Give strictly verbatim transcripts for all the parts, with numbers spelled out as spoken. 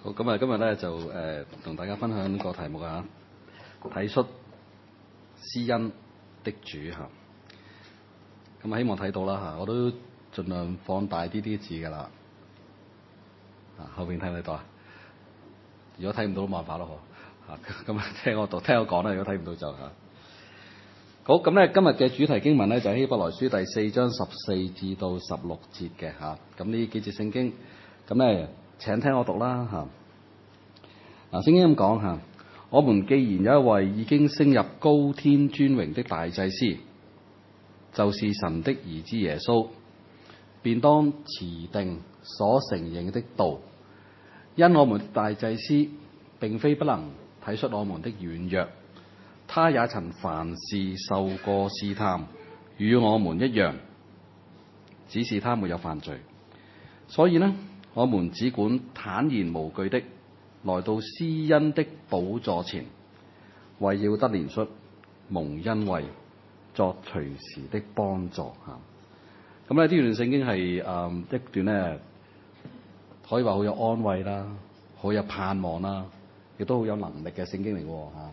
好，咁啊，今日咧就誒同、呃、大家分享個題目啊，睇出施恩的主嚇。咁啊，希望睇到啦嚇，我都盡量放大啲啲字噶啦。啊，後邊睇唔睇到啊？如果睇唔到都冇辦法咯，嗬嚇。咁啊，聽我讀，聽我講啦。如果睇唔到就嚇。好，咁咧今日嘅主題經文咧就係、是、希伯來書第四章十四至到十六節嘅嚇。咁呢幾節聖經，咁咧請聽我讀啦嚇。嗱，聖經咁講嚇，我們既然有一位已經升入高天尊榮的大祭司，就是神的兒子耶穌，便當持定所承認的道。因我們大祭司並非不能體恤我們的軟弱，他也曾凡事受過試探，與我們一樣，只是他沒有犯罪。所以呢，我們只管坦然無懼的來到施恩的寶座前，為要得憐恤，蒙恩惠，作隨時的幫助嚇。咁咧呢段聖經係誒、嗯、一段咧，可以話好有安慰啦，好有盼望啦，亦都好有能力嘅聖經嚟嘅嚇。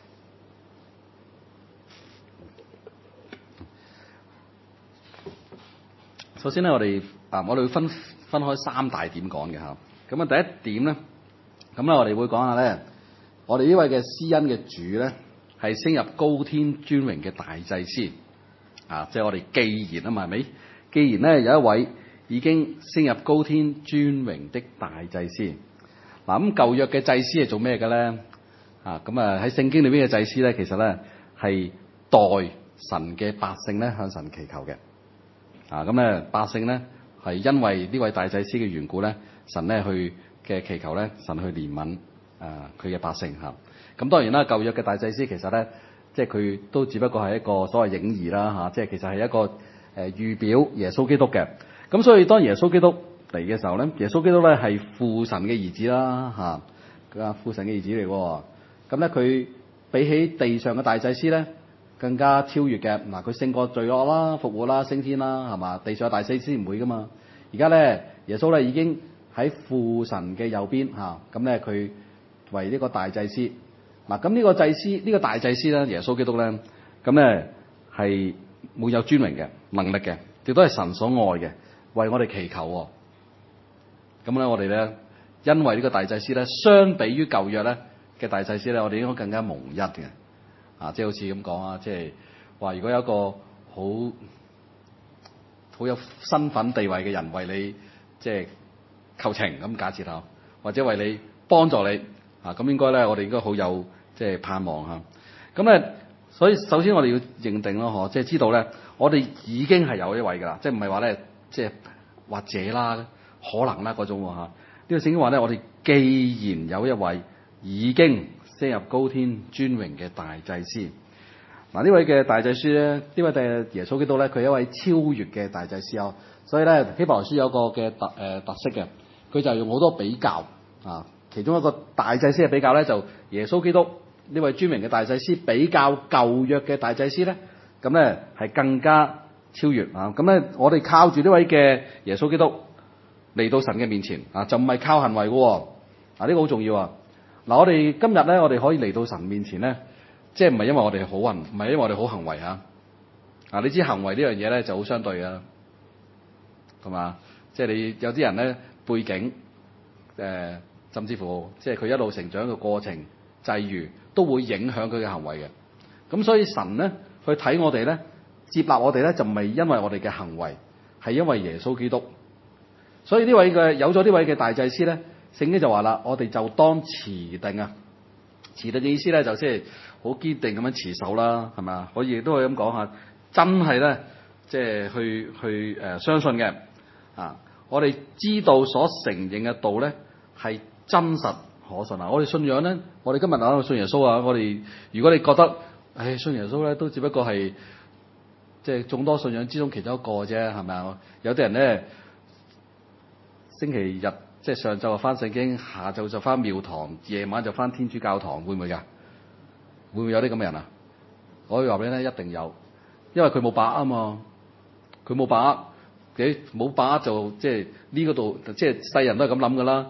首先咧，我哋啊，我哋會分分開三大點講嘅嚇。咁啊，第一點咧。咁咧，我哋會講下咧，我哋呢位嘅施恩嘅主咧，係升入高天尊榮嘅大祭司啊！即係我哋既然啊嘛，係咪？既然咧有一位已經升入高天尊榮的大祭司，嗱咁舊約嘅祭司係做咩嘅咧？啊咁啊喺聖經裏邊嘅祭司咧，其實咧係代神嘅百姓咧向神祈求嘅啊！咁咧百姓咧係因為呢位大祭司嘅緣故咧，神咧去嘅祈求咧，神去憐憫啊佢嘅百姓嚇。咁當然啦，舊約嘅大祭司其實咧，即係佢都只不過係一個所謂影兒啦嚇，即係其實係一個誒預表耶穌基督嘅。咁所以當耶穌基督嚟嘅時候咧，耶穌基督咧係父神嘅兒子啦嚇，佢係父神嘅兒子嚟喎。咁咧佢比起地上嘅大祭司咧，更加超越嘅。嗱，佢勝過罪惡啦、復活啦、升天啦，係嘛？地上嘅大祭司唔會噶嘛。而家咧，耶穌咧已經喺父神嘅右邊嚇，咁咧佢為呢個大祭司。嗱，咁呢個祭司，呢、呢個大祭司咧，耶穌基督咧，咁咧係冇有尊榮嘅能力嘅，亦都係神所愛嘅，為我哋祈求喎。咁咧，我哋咧，因為呢個大祭司咧，相比於舊約咧嘅大祭司咧，我哋應該更加蒙恩嘅。啊，即係好似咁講啊，即係話如果有一個好好有身份地位嘅人為你即係求情咁假設下，或者為你幫助你啊，咁應該咧，我哋應該好有即係盼望嚇。咁咧，所以首先我哋要認定咯，嗬，即係知道咧，我哋已經係有一位㗎啦，即係唔係話咧，即係或者啦、可能啦嗰種喎嚇。呢個聖經話咧，我哋既然有一位已經升入高天尊榮嘅大祭司，嗱呢位嘅大祭司咧，呢位嘅耶穌基督咧，佢係一位超越嘅大祭司啊。所以咧，希伯來書有個嘅特誒、呃、特色嘅，佢就用好多比較啊。其中一個大祭司嘅比較咧，就耶穌基督呢位尊榮嘅大祭司比較舊約嘅大祭司咧，咁咧係更加超越啊。咁咧，我哋靠住呢位嘅耶穌基督嚟到神嘅面前啊，就唔係靠行為嘅喎。啊，呢個好重要啊！嗱，我哋今日咧，我哋可以嚟到神面前咧，即係唔係因為我哋好運，唔係因為我哋好行為嚇。啊，你知行為呢樣嘢咧就好相對啊。係嘛？即係你有啲人咧背景，誒、呃，甚至乎即係佢一路成長嘅過程際遇，都會影響佢嘅行為嘅。咁所以神咧去睇我哋咧，接納我哋咧，就唔係因為我哋嘅行為，係因為耶穌基督。所以呢位嘅有咗呢位嘅大祭司咧，聖經就話啦，我哋就當持定啊！持定嘅意思咧，就即係好堅定咁樣持守啦，係咪啊？可以都可以咁講下，真係咧，即係去去誒、呃、相信嘅。啊！我哋知道所承認嘅道咧係真實可信啊！我哋信仰咧，我哋今日講信耶穌啊！我哋如果你覺得，唉，信耶穌咧都只不過係即係眾多信仰之中其中一個啫，係咪啊？有啲人咧星期日即係上晝就返聖經，下晝就返廟堂，夜晚就返天主教堂，會唔會㗎？會唔會有啲咁嘅人啊？我可以話俾你聽，一定有，因為佢冇把握啊嘛，佢冇把握。佢冇把握就即係呢個度，即係世人都係咁諗噶啦。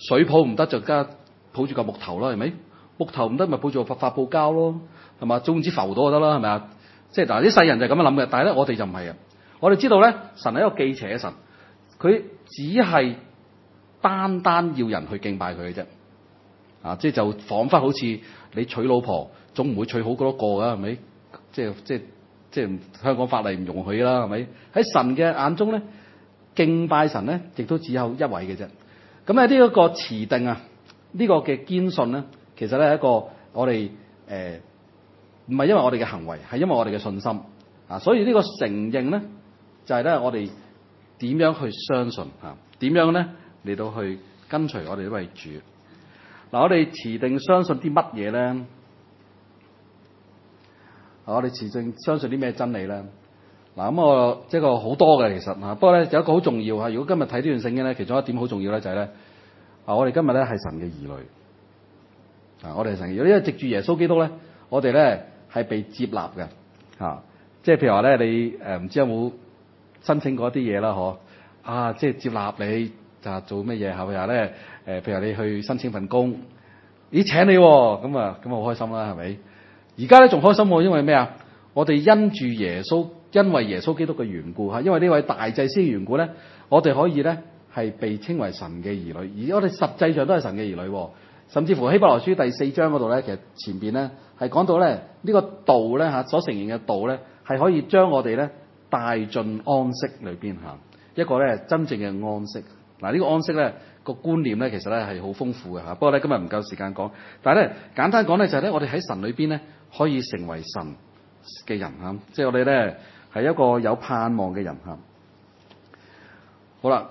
水泡唔得就加抱住嚿木頭啦，係咪？木頭唔得咪抱住個發泡膠咯，係嘛？總之浮到就得啦，係咪啊？即係嗱，啲世人就係咁樣諗嘅，但係咧我哋就唔係啊！我哋知道咧，神係一個忌邪嘅神，佢只係單單要人去敬拜佢嘅啫。啊，即係就彷彿好似你娶老婆總唔會娶好多個㗎，係咪？即係即係即係香港法例唔容許啦，係咪？喺神嘅眼中咧，敬拜神咧，亦都只有一位嘅啫。咁咧呢一個持定啊，呢個嘅堅信咧，其實咧係一個我哋誒唔係因為我哋嘅行為，係因為我哋嘅信心啊。所以呢個承認咧，就係咧我哋點樣去相信啊？點樣咧嚟到去跟隨我哋呢位主？嗱，我哋持定相信啲乜嘢咧？我哋持定相信啲咩真理咧？嗱，咁我即係個好多嘅其實啊，不過咧有一個好重要啊。如果今日睇呢段聖經咧，其中一點好重要咧就係咧啊，我哋今日咧係神嘅兒女啊，我哋係神嘅兒女，因為藉住耶穌基督咧，我哋咧係被接納嘅啊。即係譬如話咧，你誒唔知有冇申請過一啲嘢啦？嗬啊，即係接納你就做乜嘢？係咪啊咧？誒，譬如你去申請份工，咦請你喎，咁啊咁啊好開心啦，係咪？而家咧仲開心喎，因為咩啊？我哋因住耶穌，因為耶穌基督嘅緣故嚇，因為呢位大祭司嘅緣故咧，我哋可以咧係被稱為神嘅兒女，而我哋實際上都係神嘅兒女。甚至乎希伯來書第四章嗰度咧，其實前邊咧係講到咧呢個道咧嚇所承認嘅道咧，係可以將我哋咧帶進安息裏邊嚇，一個咧真正嘅安息。嗱，呢個安息咧個觀念咧其實咧係好豐富嘅嚇，不過咧今日唔夠時間講，但係咧簡單講咧就係咧我哋喺神裏邊咧可以成為神嘅人嚇，即係我哋咧係一個有盼望嘅人嚇。好啦，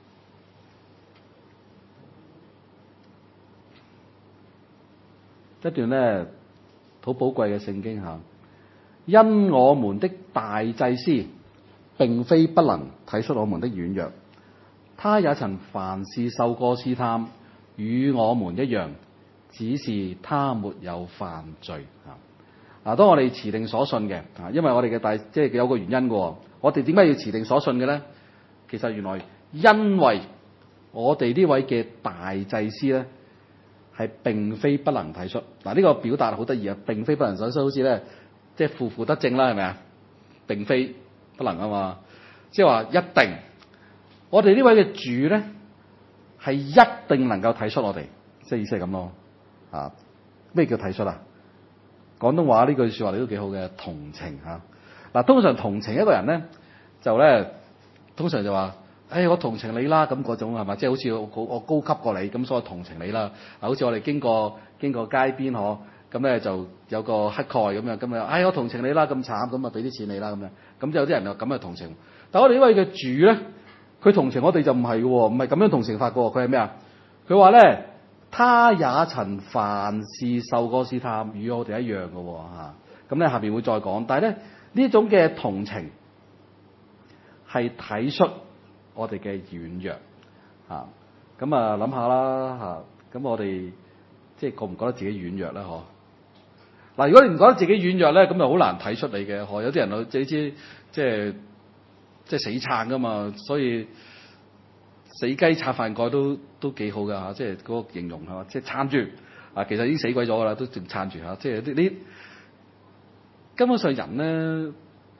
一段咧好寶貴嘅聖經嚇，因我們的大祭司並非不能體恤我們的軟弱。他也曾凡事受過試探，與我們一樣，只是他沒有犯罪啊！嗱，當我哋持定所信嘅啊，因為我哋嘅大即係有個原因嘅，我哋點解要持定所信嘅咧？其實原來因為我哋呢位嘅大祭司咧，係並非不能體恤。嗱，呢個表達好得意啊！並非不能體恤，好似咧即係負負得正啦，係咪啊？並非不能啊嘛，即係話一定。我哋呢位嘅主咧，係一定能夠體恤我哋，即係意思係咁咯。啊，咩叫體恤啊？廣東話呢句説話你都幾好嘅，同情嚇。嗱、啊，通常同情一個人咧，就咧通常就話，誒、哎、我同情你啦，咁嗰種係嘛？即係好似我我高級過你，咁所以我同情你啦。啊，好似我哋經過經過街邊嗬，咁咧就有個乞丐咁樣，咁啊，哎我同情你啦，咁慘，咁啊俾啲錢你啦，咁樣。咁有啲人就咁啊同情。但係我哋呢位嘅主咧，佢同情我哋就唔係嘅喎，唔係咁樣同情法嘅喎，佢係咩啊？佢話咧，他也曾凡事受過試探，與我哋一樣嘅喎嚇。咁咧下邊會再講，但係咧呢種嘅同情係體恤我哋嘅軟弱嚇。咁啊諗下啦嚇，咁我哋即係覺唔覺得自己軟弱咧？嗬嗱，如果你唔覺得自己軟弱咧，咁就好難體恤你嘅。嗬，有啲人你知即係。即係死撐噶嘛，所以死雞拆飯蓋都都幾好噶嚇，即係嗰個形容係嘛，即係撐住啊，其實已經死鬼咗噶啦，都仲撐住嚇，即係啲你根本上人咧，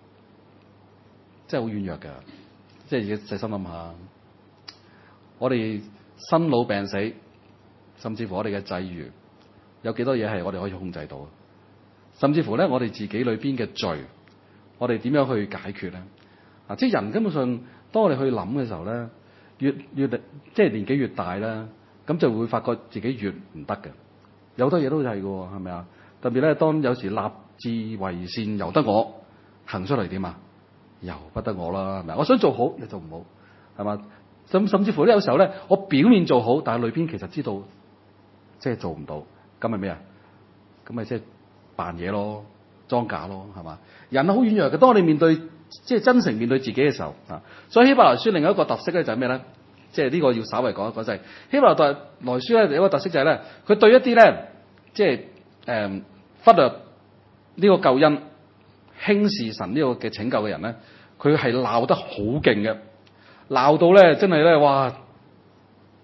真係好軟弱㗎，即係要細心諗下，我哋生老病死，甚至乎我哋嘅際遇，有幾多嘢係我哋可以控制到？甚至乎咧，我哋自己裏邊嘅罪，我哋點樣去解決咧？啊！即係人根本上，當我哋去諗嘅時候咧，越越即係年紀越大咧，咁就會發覺自己越唔得嘅。有好多嘢都係嘅，係咪啊？特別咧，當有時立志為善，由得我行出嚟點啊？由不得我啦，係咪？我想做好，你做唔好，係嘛？甚甚至乎咧，有時候咧，我表面做好，但係裏邊其實知道即係做唔到，咁係咩啊？咁咪即係扮嘢咯，裝假咯，係嘛？人好軟弱嘅，當我哋面對。即係真誠面對自己嘅時候啊，所以希伯來書另外一個特色咧就係咩咧？即係呢個要稍微講一講就係希伯來書咧有一個特色就係咧，佢對一啲咧即係誒、嗯、忽略呢個救恩、輕視神呢個嘅拯救嘅人咧，佢係鬧得好勁嘅，鬧到咧真係咧哇，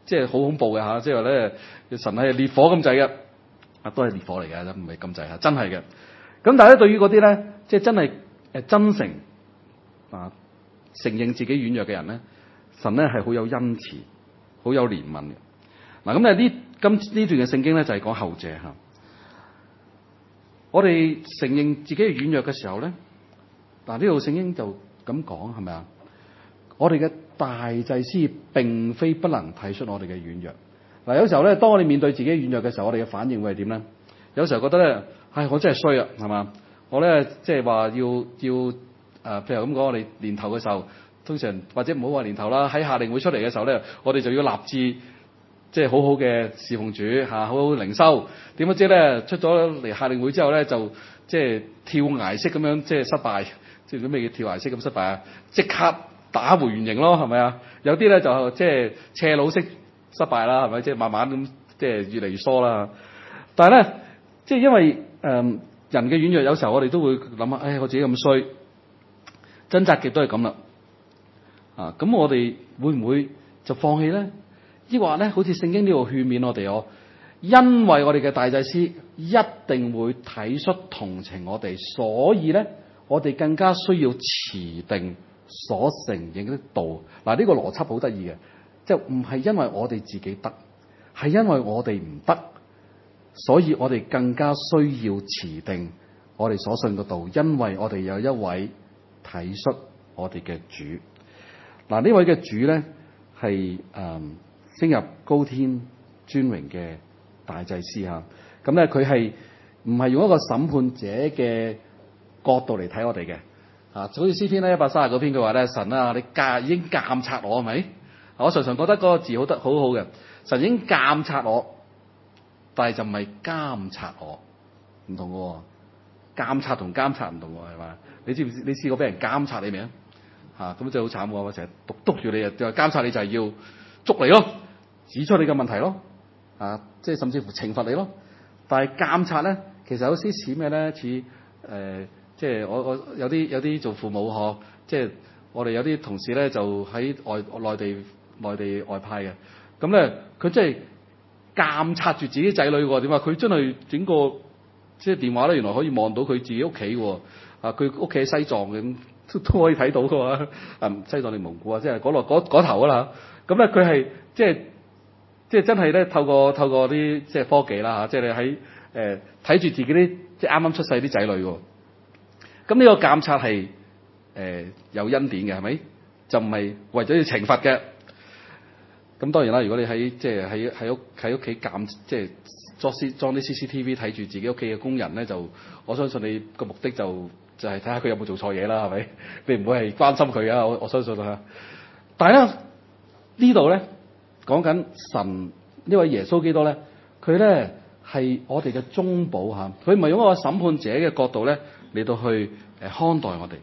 即係好恐怖嘅嚇，即係話咧神係烈火咁滯嘅，啊都係烈火嚟嘅，唔係咁滯嚇，真係嘅。咁但係咧對於嗰啲咧，即係真係誒真誠啊承認自己軟弱嘅人咧，神咧係好有恩慈，好有憐憫嘅。嗱咁咧呢今呢段嘅聖經咧就係講後者嚇。我哋承認自己嘅軟弱嘅時候咧，嗱呢度聖經就咁講係咪啊？我哋嘅大祭司並非不能體恤我哋嘅軟弱。嗱有時候咧，當我哋面對自己軟弱嘅時候，我哋嘅反應會係點咧？有時候覺得咧，唉，我真係衰啊，係嘛？我咧即係話要要誒、呃，譬如咁講，我哋年頭嘅時候，通常或者唔好話年頭啦，喺夏令會出嚟嘅時候咧，我哋就要立志。即係好好嘅侍奉主嚇，好好靈修。點不知咧出咗嚟夏令會之後咧，就即係跳崖式咁樣，即係失敗。即係做咩叫跳崖式咁失敗啊？即刻打回原形咯，係咪啊？有啲咧就即係斜路式失敗啦，係咪？即係慢慢咁即係越嚟越疏啦。但係咧，即係因為誒、呃、人嘅軟弱，有時候我哋都會諗下，唉，我自己咁衰，掙扎極都係咁啦。啊，咁我哋會唔會就放棄咧？抑或咧，好似聖經呢度勸勉我哋哦，因為我哋嘅大祭司一定會體恤同情我哋，所以咧，我哋更加需要持定所承認的道。嗱，呢個邏輯好得意嘅，即係唔係因為我哋自己得，係因為我哋唔得，所以我哋更加需要持定我哋所信嘅道，因為我哋有一位體恤我哋嘅主。嗱，呢位嘅主咧係誒。升入高天尊榮嘅大祭司嚇，咁咧佢係唔係用一個審判者嘅角度嚟睇我哋嘅？啊，好似詩篇咧一百三十九篇佢話咧，神啊，你監已經監察我係咪？我常常覺得嗰個字好得好好嘅，神已經監察我，但係就唔係監察我，唔同嘅喎，監察同監察唔同喎係嘛？你知唔知？你試過俾人監察你未啊？嚇，咁真係好慘喎！我成日督督住你啊，就監察你就係要捉你咯。指出你嘅問題咯，啊，即係甚至乎懲罰你咯。但係監察咧，其實有啲似咩咧？似誒、呃，即係我我有啲有啲做父母呵，即係我哋有啲同事咧就喺外內地內地外派嘅，咁咧佢真係監察住自己仔女喎。點啊？佢真係整個即係電話咧，原來可以望到佢自己屋企喎。啊，佢屋企喺西藏嘅，都都可以睇到嘅喎。啊，西藏定蒙古啊，即係嗰落嗰嗰頭啊啦。咁咧佢係即係。即係真係咧，透過透過啲即係科技啦嚇，即係你喺誒睇住自己啲即係啱啱出世啲仔女喎。咁呢個監察係誒、呃、有恩典嘅，係咪？就唔係為咗要懲罰嘅。咁當然啦，如果你喺即係喺喺屋喺屋企監即係裝 C 裝啲 C C T V 睇住自己屋企嘅工人咧，就我相信你個目的就就係睇下佢有冇做錯嘢啦，係咪？你唔會係關心佢啊！我我相信嚇。但係咧呢度咧。講緊神呢位耶穌基督咧，佢咧係我哋嘅中保嚇，佢唔係用一個審判者嘅角度咧嚟到去誒看待我哋。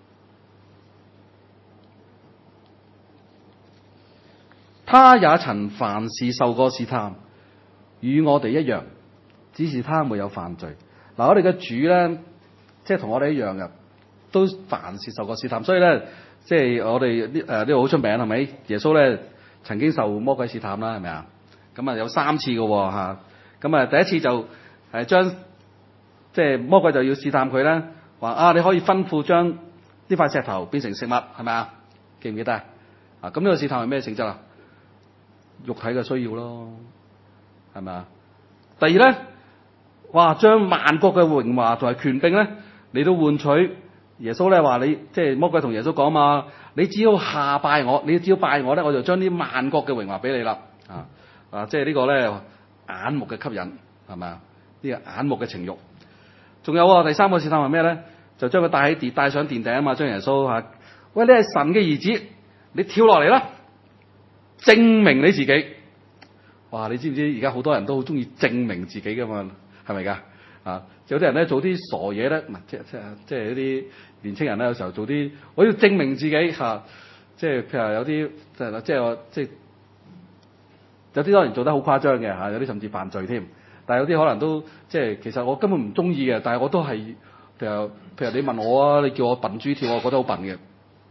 他也曾凡事受過試探，與我哋一樣，只是他沒有犯罪。嗱，我哋嘅主咧，即係同我哋一樣嘅，都凡事受過試探，所以咧，即係我哋呢誒呢度好出名係咪？耶穌咧。曾經受魔鬼試探啦，係咪啊？咁啊有三次嘅喎嚇。咁啊第一次就係將即係魔鬼就要試探佢啦，話啊你可以吩咐將呢塊石頭變成食物，係咪啊？記唔記得啊？啊咁呢個試探係咩性質啊？肉體嘅需要咯，係咪啊？第二咧，哇將萬國嘅榮華同埋權柄咧嚟到換取耶穌咧話你即係魔鬼同耶穌講嘛。你只要下拜我，你只要拜我咧，我就將啲萬國嘅榮華俾你啦。啊啊，即係呢個咧眼目嘅吸引係咪啊？呢個眼目嘅情慾。仲有啊，第三個試探係咩咧？就將佢帶喺殿，帶上殿頂啊嘛，將耶穌嚇，喂，你係神嘅兒子，你跳落嚟啦，證明你自己。哇！你知唔知而家好多人都好中意證明自己噶嘛？係咪㗎？啊，有啲人咧做啲傻嘢咧，唔係即即即係一啲年青人咧，有時候做啲我要證明自己嚇、啊，即係譬如話有啲即係即係我即係有啲當然做得好誇張嘅嚇，有啲甚至犯罪添。但係有啲可能都即係其實我根本唔中意嘅，但係我都係譬如譬如你問我啊，你叫我笨豬跳，我覺得好笨嘅。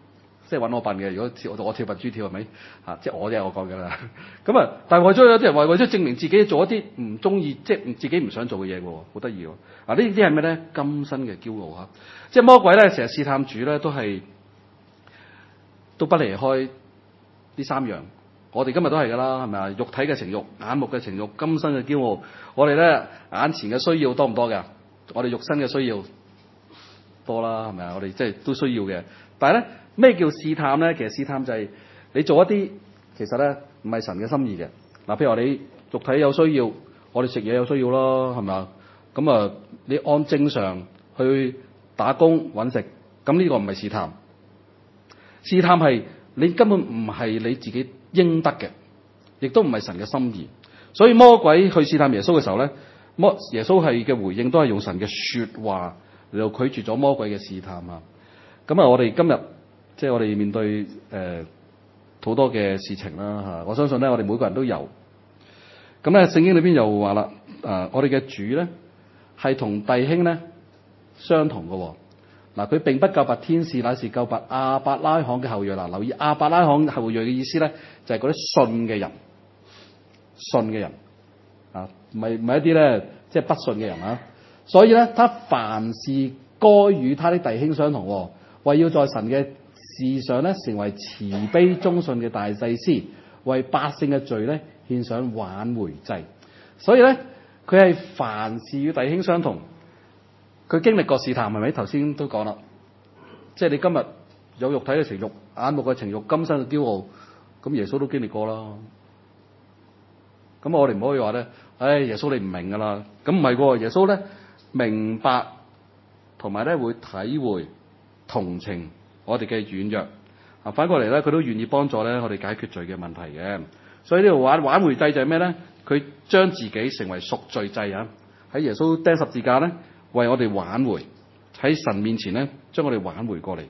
即係揾我笨嘅。如果我我跳笨豬跳係咪嚇？即係我啫，我講嘅啦。咁啊，但係為咗有啲人為為咗證明自己做一啲唔中意，即係自己唔想做嘅嘢喎，好得意喎。嗱，呢啲係咩咧？今生嘅驕傲嚇，即係魔鬼咧，成日試探主咧，都係都不離開呢三樣。我哋今日都係㗎啦，係咪啊？肉體嘅情慾、眼目嘅情慾、今生嘅驕傲。我哋咧眼前嘅需要多唔多㗎？我哋肉身嘅需要多啦，係咪啊？我哋即係都需要嘅。但係咧，咩叫試探咧？其實試探就係你做一啲其實咧唔係神嘅心意嘅。嗱，譬如話你肉體有需要，我哋食嘢有需要咯，係咪啊？咁啊，你按正常去打工揾食，咁呢個唔係試探。試探係你根本唔係你自己應得嘅，亦都唔係神嘅心意。所以魔鬼去試探耶穌嘅時候咧，魔耶穌係嘅回應都係用神嘅說話嚟到拒絕咗魔鬼嘅試探啊。咁啊，我哋今日即係我哋面對誒好、呃、多嘅事情啦嚇，我相信咧我哋每個人都有。咁咧聖經裏邊又話啦，誒、呃、我哋嘅主咧係同弟兄咧相同嘅喎。嗱，佢並不救拔天使，乃是救拔亞伯拉罕嘅後裔。嗱，留意亞伯拉罕後裔嘅意思咧，就係嗰啲信嘅人，信嘅人啊，唔係唔係一啲咧即係不信嘅人啊。所以咧，他凡事該與他的弟兄相同，為要在神嘅事上咧成為慈悲忠信嘅大祭司，為百姓嘅罪咧獻上挽回祭。所以咧，佢係凡事與弟兄相同。佢經歷過試探，係咪？頭先都講啦，即係你今日有肉體嘅情慾、眼目嘅情慾、今生嘅驕傲，咁耶穌都經歷過啦。咁我哋唔可以話咧，唉，耶穌你唔明㗎啦。咁唔係喎，耶穌咧明白同埋咧會體會同情我哋嘅軟弱。啊，反過嚟咧，佢都願意幫助咧我哋解決罪嘅問題嘅。所以呢度挽挽回祭就係咩咧？佢將自己成為贖罪祭啊！喺耶穌釘十字架咧，為我哋挽回，喺神面前咧，將我哋挽回過嚟。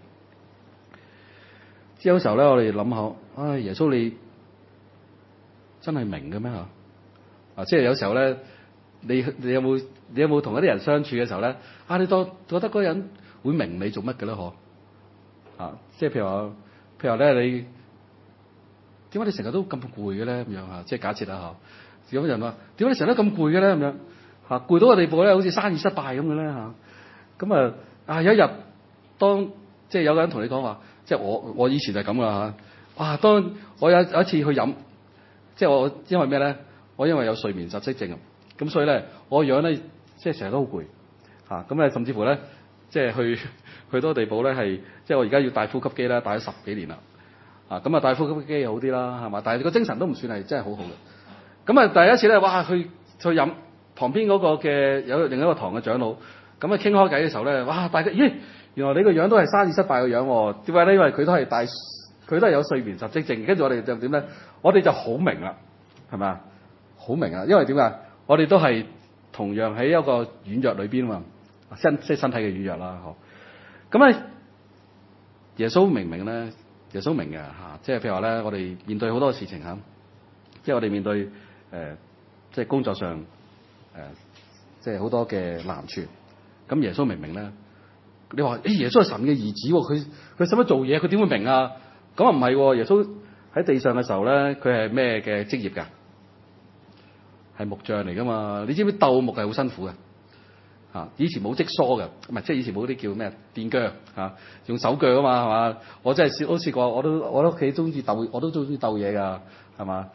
即係有時候咧，我哋諗下，唉，耶穌你真係明嘅咩嚇？啊，即係有時候咧，你你有冇你有冇同一啲人相處嘅時候咧？啊，你當覺得嗰人會明你做乜嘅咧？嗬？啊，即係譬如話，譬如話咧，你點解你成日都咁攰嘅咧？咁樣嚇，即係假設啦嚇。有人話：點解你成日都咁攰嘅咧？咁樣。嚇，攰到個地步咧，好似生意失敗咁嘅咧嚇。咁啊啊有一日，當即係有個人同你講話，即係我我以前就係咁噶嚇。哇！當我有有一次去飲，即係我因為咩咧？我因為有睡眠窒息症，咁所以咧我個樣咧即係成日都好攰嚇。咁咧甚至乎咧即係去去到個地步咧係即係我而家要戴呼吸機啦，戴咗十幾年啦。啊咁啊戴呼吸機好啲啦係嘛？但係個精神都唔算係真係好好嘅。咁啊第一次咧哇去去飲。旁邊嗰個嘅有另一個堂嘅長老，咁啊傾開偈嘅時候咧，哇！大家咦，原來你個樣都係生意失敗嘅樣喎？點解咧？因為佢都係大，佢都係有睡眠窒息症。跟住我哋就點咧？我哋就好明啦，係咪啊？好明啊！因為點解？我哋都係同樣喺一個軟弱裏邊啊嘛，身即係身體嘅軟弱啦，嗬。咁咧，耶穌明唔明咧？耶穌明嘅嚇，即係譬如話咧，我哋面對好多事情嚇，即係我哋面對誒、呃，即係工作上。誒、呃，即係好多嘅難處，咁耶穌明唔明咧？你話誒、欸，耶穌係神嘅兒子，佢佢使乜做嘢？佢點會明啊？咁啊唔係，耶穌喺地上嘅時候咧，佢係咩嘅職業㗎？係木匠嚟㗎嘛？你知唔知鬥木係好辛苦嘅？嚇、啊，以前冇積梳㗎，唔係即係以前冇啲叫咩電鋸嚇、啊，用手鋸啊嘛係嘛？我真係試都試過，我都我都屋企中意鬥，我都中意鬥嘢㗎係嘛？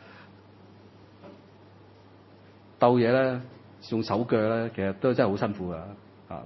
鬥嘢咧。用手腳咧，其實都真係好辛苦噶啊！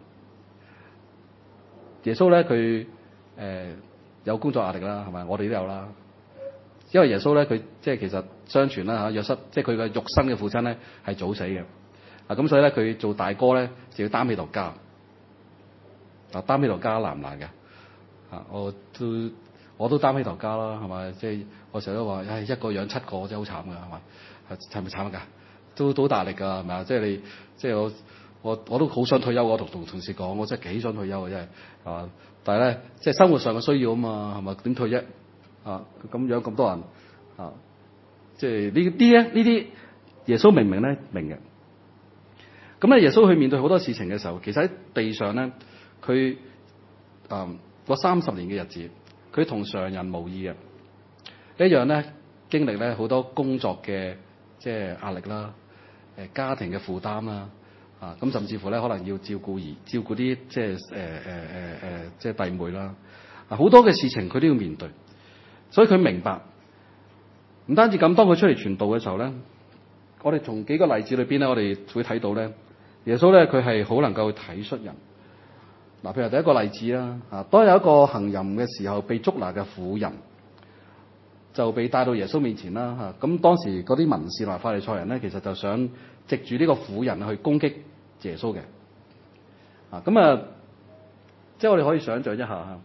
耶穌咧，佢誒、呃、有工作壓力啦，係咪？我哋都有啦。因為耶穌咧，佢即係其實相傳啦嚇，約瑟即係佢嘅肉身嘅父親咧係早死嘅啊，咁所以咧佢做大哥咧就要擔起頭家啊，擔起頭家難唔難嘅啊？我都我都擔起頭家啦，係咪？即係我成日都話，唉，一個養七個真係好慘㗎，係咪？係咪慘㗎？都都好大力㗎，係咪啊？即係你，即係我，我我都好想退休。我同同同事講，我真係幾想退休嘅，真係係嘛？但係咧，即係生活上嘅需要啊嘛，係咪？點退啫？啊，咁樣咁多人啊，即係呢啲咧，呢啲耶穌明唔明咧？明嘅。咁咧，耶穌去面對好多事情嘅時候，其實喺地上咧，佢啊嗰三十年嘅日子， 佢同常人無異嘅，一樣咧經歷咧好多工作嘅即係壓力啦，誒家庭嘅負擔啦，啊咁甚至乎咧可能要照顧兒照顧啲即係誒誒誒誒即係弟妹啦，啊好多嘅事情佢都要面對，所以佢明白。唔單止咁，當佢出嚟傳道嘅時候咧，我哋從幾個例子裏邊咧，我哋會睇到咧，耶穌咧佢係好能夠體恤人。嗱，譬如第一個例子啦，啊，當有一個行淫嘅時候被捉拿嘅婦人，就被帶到耶穌面前啦，嚇。咁當時嗰啲文士同埋法利賽人咧，其實就想藉住呢個婦人去攻擊耶穌嘅。啊，咁啊，即係我哋可以想像一下嚇，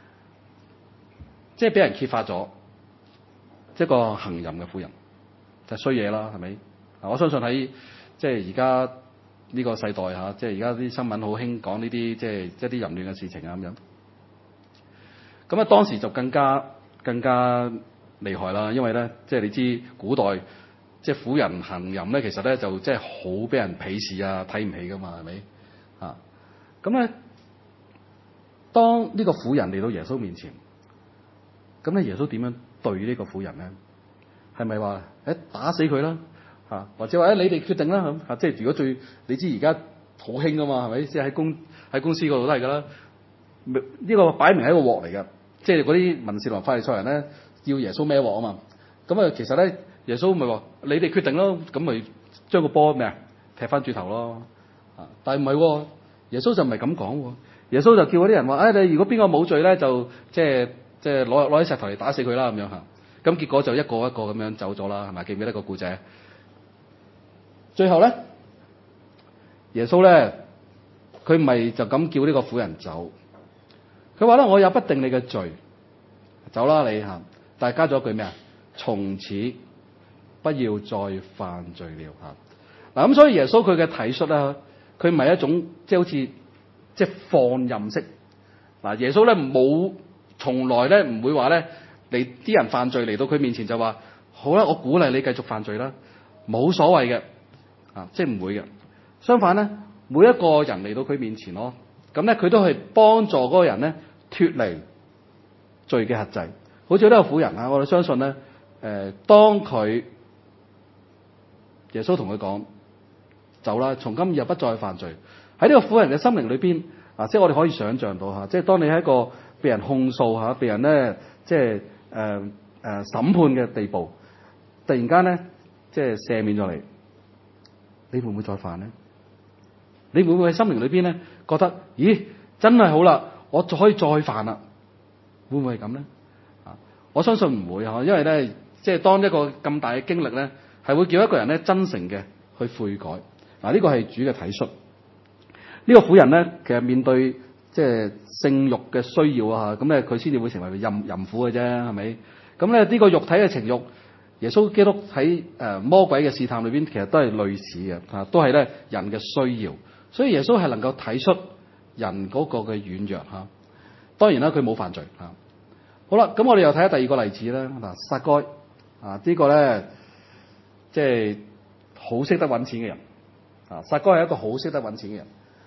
即係俾人揭發咗。一個行淫嘅婦人就衰嘢啦，係咪？我相信喺即係而家呢個世代嚇，即係而家啲新聞好興講呢啲即係即係啲淫亂嘅事情啊咁樣。咁啊當時就更加更加厲害啦，因為咧即係你知古代即係婦人行淫咧，其實咧就即係好俾人鄙視啊，睇唔起噶嘛，係咪？啊咁咧，當呢個婦人嚟到耶穌面前，咁咧耶穌點樣對呢個婦人咧，係咪話誒打死佢啦嚇，或者話誒你哋決定啦咁嚇？即係如果最你知而家好興噶嘛，係咪？即係喺公喺公司嗰度都係噶啦。呢個擺明係一個鑊嚟㗎，即係嗰啲文士同法利賽人咧要耶穌孭鑊啊嘛。咁啊其實咧耶穌咪話你哋決定咯，咁咪將個波咩啊踢翻轉頭咯啊！但係唔係喎，耶穌就唔係咁講喎。耶穌就叫嗰啲人話：誒、哎、你如果邊個冇罪咧，就即係。即係攞攞啲石頭嚟打死佢啦咁樣嚇，咁結果就一個一個咁樣走咗啦，係咪？記唔記得個故仔？最後咧，耶穌咧，佢唔係就咁叫呢個婦人走，佢話咧：我有不定你嘅罪，走啦你嚇。但係加咗一句咩啊？從此不要再犯罪了嚇。嗱咁，所以耶穌佢嘅體恤咧，佢唔係一種即係好似即係放任式。嗱，耶穌咧冇。從來咧唔會話咧，你啲人犯罪嚟到佢面前就話好啦，我鼓勵你繼續犯罪啦，冇所謂嘅啊，即係唔會嘅。相反咧，每一個人嚟到佢面前咯，咁咧佢都係幫助嗰個人咧脫離罪嘅轄制。好似呢個婦人啊，我哋相信咧，誒、呃，當佢耶穌同佢講走啦，從今以後不再犯罪。喺呢個婦人嘅心靈裏邊啊，即係我哋可以想象到嚇，即係當你喺一個被人控訴嚇，被人咧即係誒誒審判嘅地步，突然間咧即係赦免咗你，你會唔會再犯咧？你會唔會喺心靈裏邊咧覺得，咦，真係好啦，我就可以再犯啦？會唔會係咁咧？啊，我相信唔會嚇，因為咧即係當一個咁大嘅經歷咧，係會叫一個人咧真誠嘅去悔改。嗱，呢個係主嘅體恤。呢個婦人咧，其實面對即係性慾嘅需要啊，咁咧佢先至會成為淫淫婦嘅啫，係咪？咁咧呢個肉體嘅情慾，耶穌基督喺誒魔鬼嘅試探裏邊，其實都係類似嘅，啊，都係咧人嘅需要。所以耶穌係能夠體恤人嗰個嘅軟弱嚇。當然啦，佢冇犯罪嚇。好啦，咁我哋又睇下第二個例子啦。嗱，撒該啊，呢個咧即係好識得揾錢嘅人啊。撒該係一個好識得揾錢嘅人。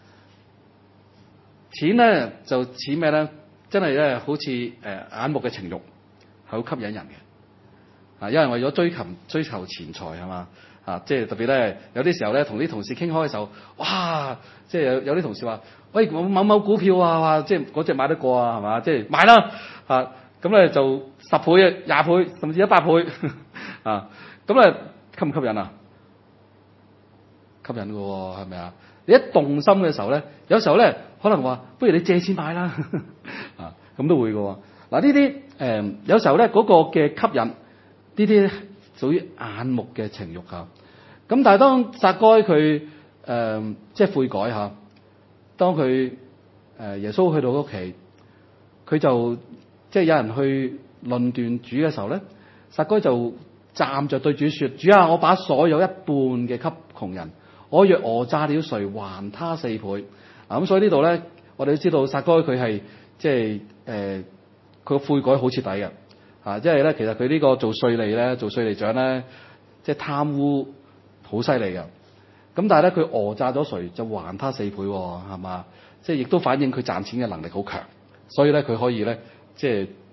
錢咧就似咩咧？真係咧好似誒眼目嘅情慾，係好吸引人嘅。啊，有人為咗追求追求錢財係嘛？啊，即係特別咧，有啲時候咧同啲同事傾開嘅時候，哇！即係有有啲同事話：喂，某某股票啊，話即係嗰隻買得過啊，係嘛？即係買啦！啊，咁咧就十倍、廿倍，甚至一百倍啊！咁咧吸唔吸引啊？吸引嘅喎，係咪啊？你一動心嘅時候咧，有時候咧可能話，不如你借錢買啦啊，咁都會嘅喎。嗱，呢啲誒有時候咧嗰個嘅吸引，呢啲屬於眼目嘅情慾嚇。咁但係當撒該佢誒即係悔改嚇，當佢誒耶穌去到屋企，佢就即係有人去論斷主嘅時候咧，撒該就站着對主説：主啊，我把所有一半嘅給窮人。我若訛詐了誰，還他四倍。嗱、啊、咁，所以呢度咧，我哋都知道撒該佢係即係誒，佢個悔改好徹底嘅嚇，即係咧其實佢呢個做稅吏咧，做稅吏長咧，即係貪污好犀利嘅。咁但係咧，佢訛詐咗誰就還他四倍喎、哦，係嘛？即係亦都反映佢賺錢嘅能力好強，所以咧佢可以咧即係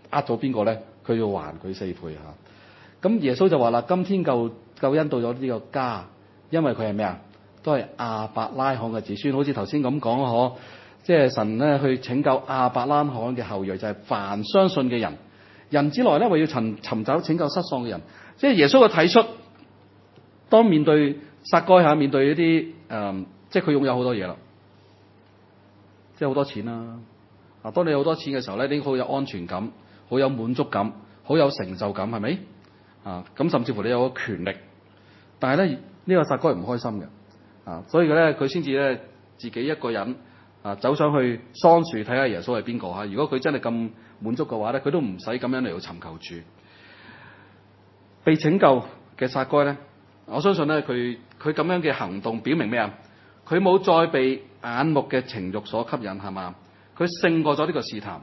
呃咗邊個咧，佢要還佢四倍嚇。咁耶穌就話啦：今天救救恩到咗呢個家，因為佢係咩啊？都係亞伯拉罕嘅子孫，好似頭先咁講嗬，即係神咧去拯救亞伯拉罕嘅後裔，就係、是、凡相信嘅人。人之來咧，為要尋尋找拯救失喪嘅人。即係耶穌嘅睇出，當面對撒該下，面對一啲誒、呃，即係佢擁有好多嘢啦，即係好多錢啦。啊，當你有好多錢嘅時候咧，你好有安全感，好有滿足感，好有成就感，係咪？啊，咁甚至乎你有個權力，但係咧呢、這個撒該唔開心嘅。啊，所以佢咧，佢先至咧自己一個人啊，走上去桑樹睇下耶穌係邊個嚇。如果佢真係咁滿足嘅話咧，佢都唔使咁樣嚟到尋求主。被拯救嘅撒該咧，我相信咧，佢佢咁樣嘅行動表明咩啊？佢冇再被眼目嘅情慾所吸引，係嘛？佢勝過咗呢個試探。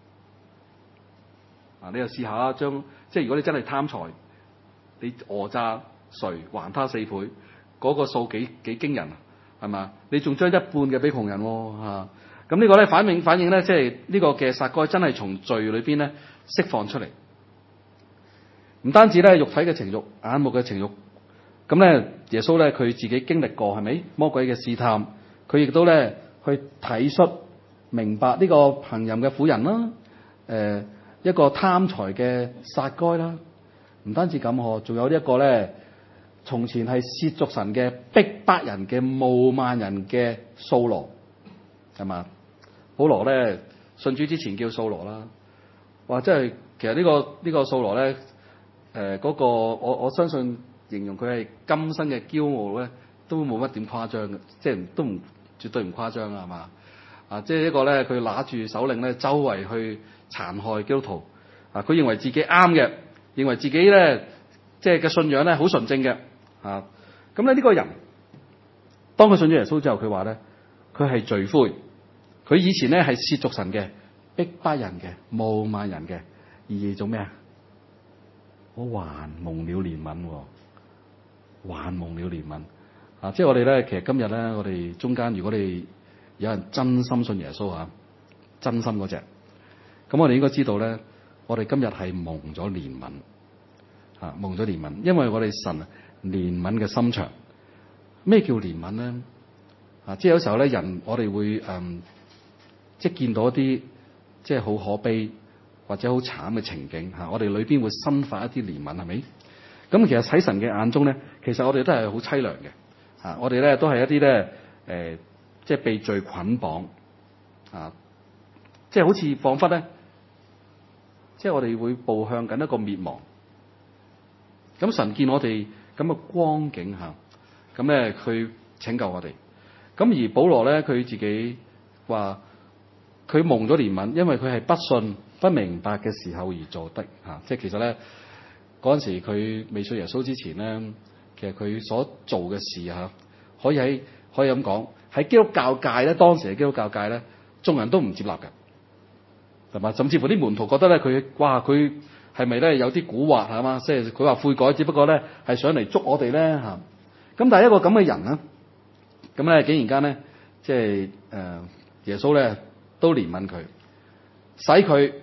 啊，你又試下將，即係如果你真係貪財，你訛詐誰還他四倍？嗰個數幾幾驚人啊，係嘛？你仲將一半嘅俾窮人喎嚇，咁呢個咧反映反映咧，即係呢個嘅撒該真係從罪裏邊咧釋放出嚟，唔單止咧肉體嘅情慾、眼目嘅情慾，咁咧耶穌咧佢自己經歷過係咪魔鬼嘅試探，佢亦都咧去體恤明白呢個貧淫嘅婦人啦，誒、呃、一個貪財嘅撒該啦，唔單止咁嗬，仲有呢一個咧。從前係褻瀆神嘅逼迫人嘅冒慢人嘅掃羅，係嘛？保羅咧信主之前叫掃羅啦，哇！即係其實、這個這個、呢個呢個掃羅咧，誒、呃、嗰、那個我我相信形容佢係今生嘅驕傲咧，都冇乜點誇張嘅，即係都唔絕對唔誇張啊，係嘛？啊，即係一個咧，佢拿住手令咧，周圍去殘害基督徒啊！佢認為自己啱嘅，認為自己咧即係嘅信仰咧好純正嘅。啊，咁咧呢個人，當佢信咗耶穌之後，佢話咧，佢係罪魁，佢以前咧係褻瀆神嘅、逼迫人嘅、冒慢人嘅，而做咩啊？我還蒙了憐憫，還蒙了憐憫。啊，即係我哋咧，其實今日咧，我哋中間如果你有人真心信耶穌啊，真心嗰隻，咁我哋應該知道咧，我哋今日係蒙咗憐憫，啊，蒙咗憐憫，因為我哋神。憐憫嘅心腸，咩叫憐憫咧？啊，即係有時候咧，人我哋會誒、嗯，即係見到一啲即係好可悲或者好慘嘅情景嚇、啊，我哋裏邊會生發一啲憐憫，係咪？咁其實喺神嘅眼中咧，其實我哋都係好凄涼嘅嚇，我哋咧都係一啲咧誒，即係被罪捆綁啊，即係好似彷彿咧，即係我哋會步向緊一個滅亡。咁神見我哋咁嘅光景下，咁咧佢拯救我哋。咁而保羅咧，佢自己話佢蒙咗憐憫，因為佢係不信、不明白嘅時候而做的嚇。即係其實咧嗰陣時佢未信耶穌之前咧，其實佢所做嘅事嚇，可以喺可以咁講喺基督教界咧，當時嘅基督教界咧，眾人都唔接納嘅，係嘛？甚至乎啲門徒覺得咧，佢哇佢。係咪咧有啲蠱惑係嘛？即係佢話悔改，只不過咧係想嚟捉我哋咧嚇。咁但係一個咁嘅人咧，咁咧竟然間咧，即係誒耶穌咧都憐憫佢，使佢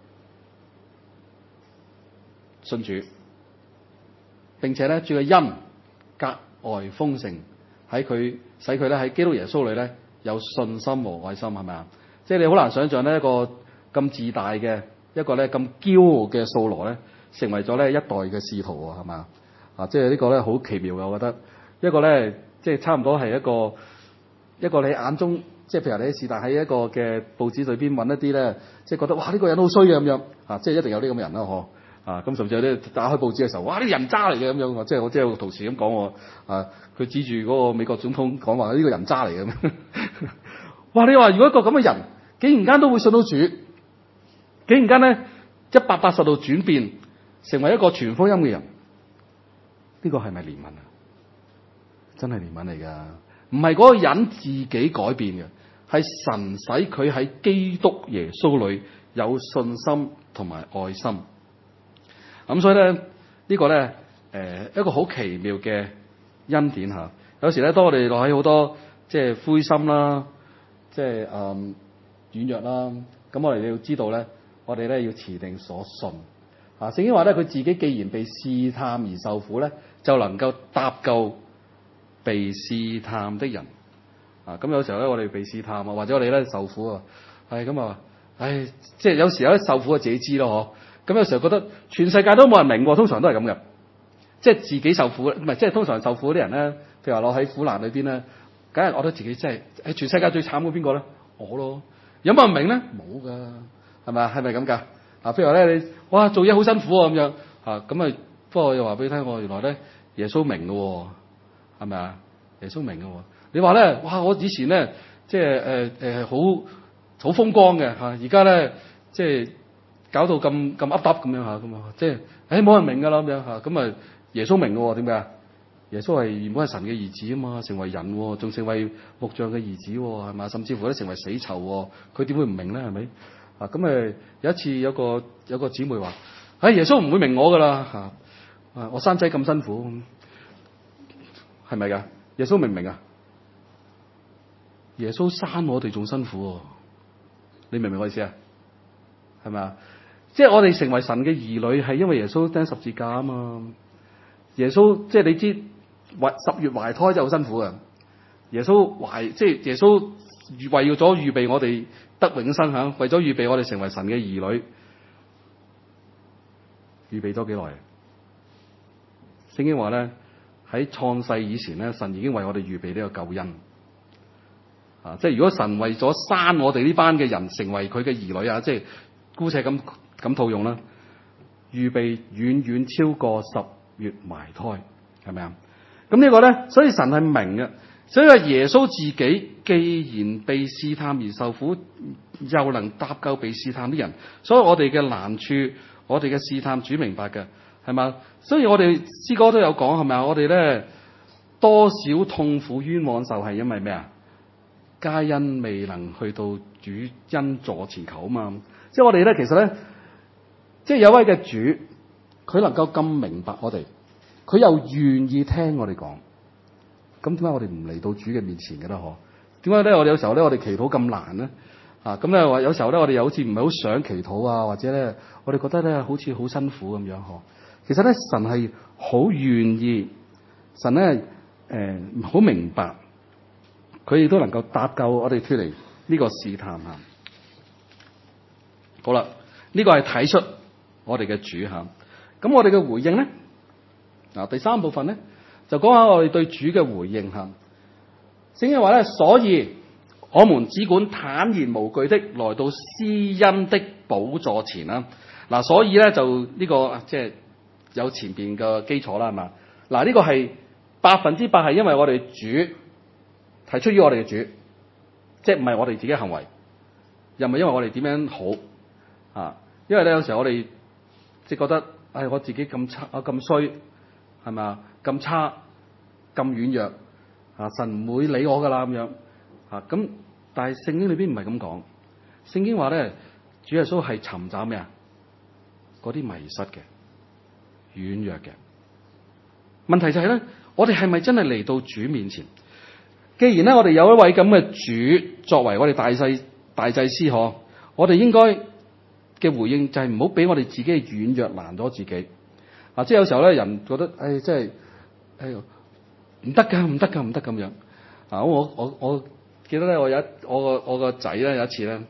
信主，並且咧主嘅恩格外豐盛喺佢，使佢咧喺基督耶穌裏咧有信心和愛心，係咪啊？即係你好難想象呢一個咁自大嘅。一個咧咁驕傲嘅掃羅咧，成為咗咧一代嘅使徒喎，係嘛？啊，即係呢個咧好奇妙嘅，我覺得一個咧即係差唔多係一個一個你眼中，即係譬如你是但喺一個嘅報紙裏邊揾一啲咧，即係覺得哇呢、這個人好衰嘅咁樣啊，即係一定有啲咁嘅人啦，嗬啊！咁甚至有啲打開報紙嘅時候，哇呢、這個人渣嚟嘅咁樣，即係我即係有個同事咁講我啊，佢指住嗰個美國總統講話呢個人渣嚟嘅，哇！你話如果一個咁嘅人，竟然間都會信到主。竟然間咧一百八十度轉變，成為一個傳福音嘅人，呢個係咪憐憫啊？真係憐憫嚟噶，唔係嗰個人自己改變嘅，係神使佢喺基督耶穌裏有信心同埋愛心。咁所以咧呢、這個咧誒、呃、一個好奇妙嘅恩典吓。有時咧當我哋落喺好多即係灰心啦，即係誒軟弱啦，咁我哋要知道咧。 我哋咧要持定所信。啊，聖經話咧，佢自己既然被試探而受苦咧，就能夠搭救被試探的人。啊，咁有時候咧，我哋被試探啊，或者我哋咧受苦啊，係咁啊，唉，即係有時候咧受苦啊自己知咯，嗬。咁有時候覺得全世界都冇人明喎，通常都係咁嘅，即係自己受苦，唔係即係通常受苦嗰啲人咧，譬如話落喺苦難裏邊咧，梗係覺得自己真係喺全世界最慘嘅邊個咧？我咯，有冇人明咧？冇噶，係咪啊？係咪咁噶？嗱，譬如話咧，你哇做嘢好辛苦啊咁樣啊，咁啊，不過我又話俾你聽，我原來咧耶穌明嘅喎，係咪啊？耶穌明嘅喎。你話咧，哇！我以前咧即係誒誒好好風光嘅嚇，而家咧即係搞到咁咁噏噏咁樣嚇，咁啊即係誒冇人明㗎啦咁樣嚇，咁啊耶穌明嘅喎，點解啊？耶穌係原本係神嘅兒子啊嘛，成為人喎，仲成為木匠嘅兒子喎，係嘛？甚至乎咧成為死囚喎，佢點會唔明咧？係咪？啊咁誒有一次有個有個姊妹話：，唉、哎，耶穌唔會明我㗎啦嚇，啊我生仔咁辛苦，係咪㗎？耶穌明唔明啊？耶穌生我哋仲辛苦喎，你明唔明我意思啊？係咪啊？即係我哋成為神嘅兒女係因為耶穌釘十字架啊嘛。耶穌即係你知懷十月懷胎真係好辛苦嘅。耶穌懷即係耶穌為咗預備我哋得永生嚇，為咗預備我哋成為神嘅兒女，預備咗幾耐？聖經話咧喺創世以前咧，神已經為我哋預備呢個救恩。啊！即係如果神為咗生我哋呢班嘅人成為佢嘅兒女啊，即係姑且咁咁套用啦，預備遠遠超過十月懷胎，係咪啊？咁呢個咧，所以神係明嘅，所以話耶穌自己既然被試探而受苦，又能搭救被試探啲人，所以我哋嘅難處，我哋嘅試探，主明白嘅，係嘛？所以我哋詩歌都有講，係咪啊？我哋咧多少痛苦冤枉受係因為咩啊？皆因未能去到主恩座前求啊嘛，即係我哋咧，其實咧，即係有位嘅主，佢能夠咁明白我哋，佢又願意聽我哋講，咁點解我哋唔嚟到主嘅面前嘅咧？嗬？點解咧？我哋有時候咧，我哋祈禱咁難咧？啊，咁咧話有時候咧，我哋又好似唔係好想祈禱啊，或者咧，我哋覺得咧好似好辛苦咁樣嗬？其實咧，神係好願意，神咧誒好明白。佢亦都能夠搭救我哋脫離呢個試探嚇。好啦，呢、這個係睇出我哋嘅主嚇。咁我哋嘅回應咧，嗱第三部分咧就講下我哋對主嘅回應嚇。聖經話咧，所以我們只管坦然無懼的來到施恩的寶座前啦。嗱，所以咧就呢、這個即係有前邊嘅基礎啦，係嘛？嗱、這、呢個係百分之百係因為我哋主。係出於我哋嘅主，即係唔係我哋自己嘅行為，又唔係因為我哋點樣好啊？因為咧有時候我哋即係覺得，唉、哎，我自己咁差啊，咁衰，係咪啊？咁差，咁軟弱啊！神唔會理我噶啦咁樣啊！咁但係聖經裏邊唔係咁講，聖經話咧，主耶穌係尋找咩啊？嗰啲迷失嘅、軟弱嘅。問題就係咧，我哋係咪真係嚟到主面前？既然咧，我哋有一位咁嘅主作為我哋大祭大祭司嗬，我哋應該嘅回應就係唔好俾我哋自己嘅軟弱難咗自己啊！即係有時候咧，人覺得誒，即係誒唔得噶，唔得噶，唔得咁樣啊！我我我記得咧，我有一我個我個仔咧有一次咧，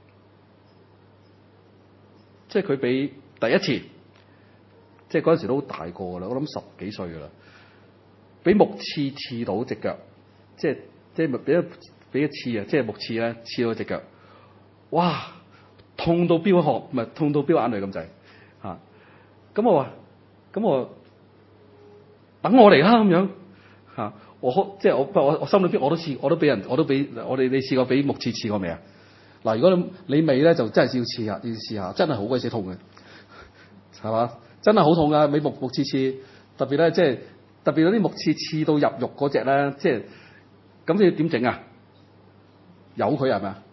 即係佢俾第一次，即係嗰陣時都好大個噶啦，我諗十幾歲噶啦，俾木刺刺到隻腳。即係即係俾一俾一刺啊！即係木刺咧，刺到隻腳，哇！痛到飆汗，唔係痛到飆眼淚咁滯嚇。咁我話：咁我等我嚟啦咁樣嚇。我即係我我我心裏邊我都試，我都俾人我都俾我哋你試過俾木刺刺過未啊？嗱，如果你你未咧，就真係要刺下，要試下，真係好鬼死痛嘅，係嘛？真係好痛噶，俾木木刺刺，特別咧即係特別嗰啲木刺刺到入肉嗰隻咧，即係。咁你要點整啊？由佢係咪啊？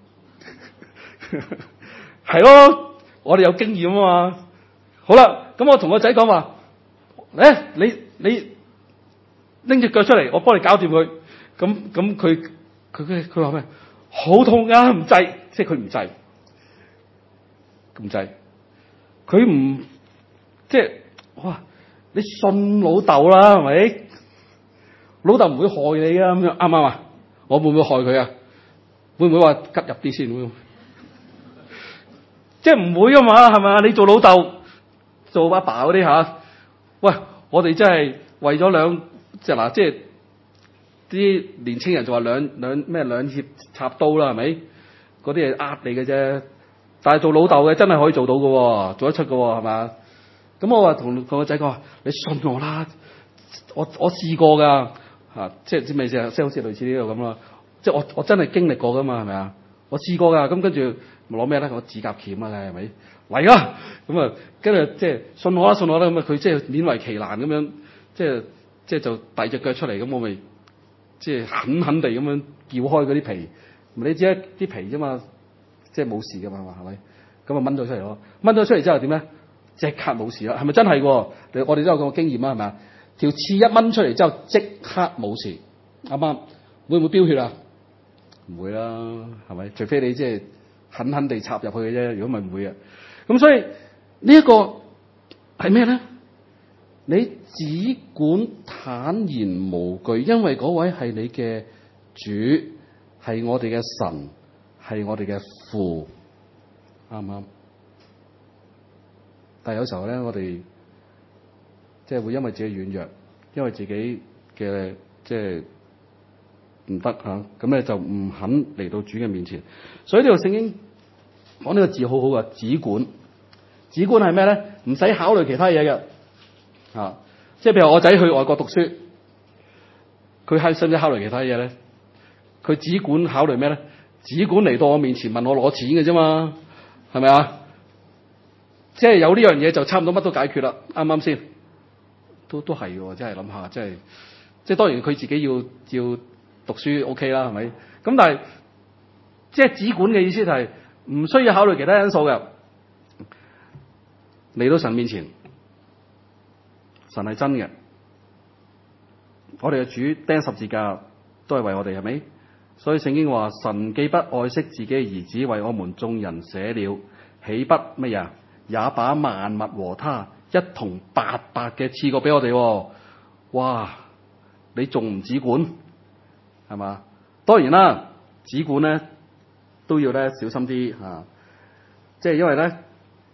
係咯，我哋有經驗啊嘛。好啦，咁我同個仔講話，誒，你你拎隻腳出嚟，我幫你搞掂佢。咁咁佢佢佢佢話咩？好痛啊，唔制，即係佢唔制，唔制。 佢唔即係哇，你信老豆啦，係咪？老豆唔會害你啊，咁樣啱唔啱啊？我會唔會害佢啊？會唔會話吉入啲先？會唔會即係唔會噶嘛，係咪啊？你做老豆做阿爸嗰啲吓，喂，我哋真係為咗兩即係嗱，即係啲年青人就話兩兩咩兩肋插刀啦，係咪？嗰啲係呃你嘅啫，但係做老豆嘅真係可以做到嘅，做得出嘅係嘛？咁我話同同個仔講話，你信我啦，我我試過噶吓，即係知咩意思啊？即係好似類似呢度咁啦，即係我我真係經歷過噶嘛，係咪啊？我試過噶，咁跟住攞咩咧？我指甲鉗啊，係咪嚟啊？咁啊，跟住即係信我啦，信我啦，咁啊佢即係勉為其難咁樣，即係即係就遞隻腳出嚟，咁我咪即係狠狠地咁樣撬開嗰啲皮，你知啊啲皮啫嘛，即係冇事噶嘛，係咪？咁啊掹咗出嚟咯，掹咗出嚟之後點咧？即刻冇事啦，係咪真係？我哋都有個經驗啊，係咪啊？條刺一掹出嚟之後，即刻冇事，啱啱？會唔會飆血啊？唔會啦，係咪？除非你即係狠狠地插入去嘅啫，如果唔係唔會啊。咁所以呢一個係咩咧？你只管坦然無懼，因為嗰位係你嘅主，係我哋嘅神，係我哋嘅父，啱唔啱？但係有時候咧，我哋即係會因為自己軟弱，因為自己嘅即係唔得嚇，咁咧就唔肯嚟到主嘅面前。所以呢度聖經講呢個字好好嘅，只管。只管係咩咧？唔使考慮其他嘢嘅嚇，即係譬如我仔去外國讀書，佢係使唔使考慮其他嘢咧？佢只管考慮咩咧？只管嚟到我面前問我攞錢嘅啫嘛，係咪啊？即係有呢樣嘢就差唔多乜都解決啦，啱唔啱先？都都係喎，真係諗下，即係即係當然佢自己要要讀書 OK 啦，係咪？咁但係即係只管嘅意思就係唔需要考慮其他因素嘅，嚟到神面前，神係真嘅，我哋嘅主釘十字架都係為我哋，係咪？所以聖經話神既不愛惜自己嘅兒子，為我們眾人捨了，豈不乜嘢？也把萬物和他一同白白嘅賜過俾我哋。哇！你仲唔只管係嘛？當然啦，只管咧都要咧小心啲吓、啊，即係因為咧，